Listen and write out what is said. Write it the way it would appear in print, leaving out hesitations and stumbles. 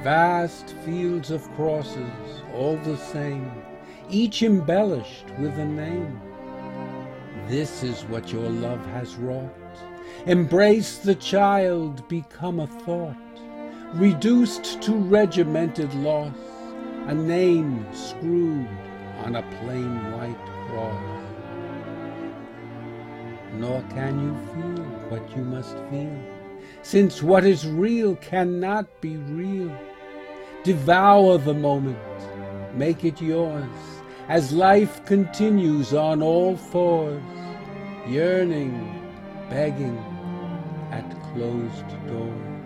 Vast fields of crosses, all the same, each embellished with a name. This is what your love has wrought. Embrace the child, become a thought, reduced to regimented loss, a name screwed on a plain white cross. Nor can you feel what you must feel, since what is real cannot be real. Devour the moment, make it yours, as life continues on all fours, yearning, begging at closed doors.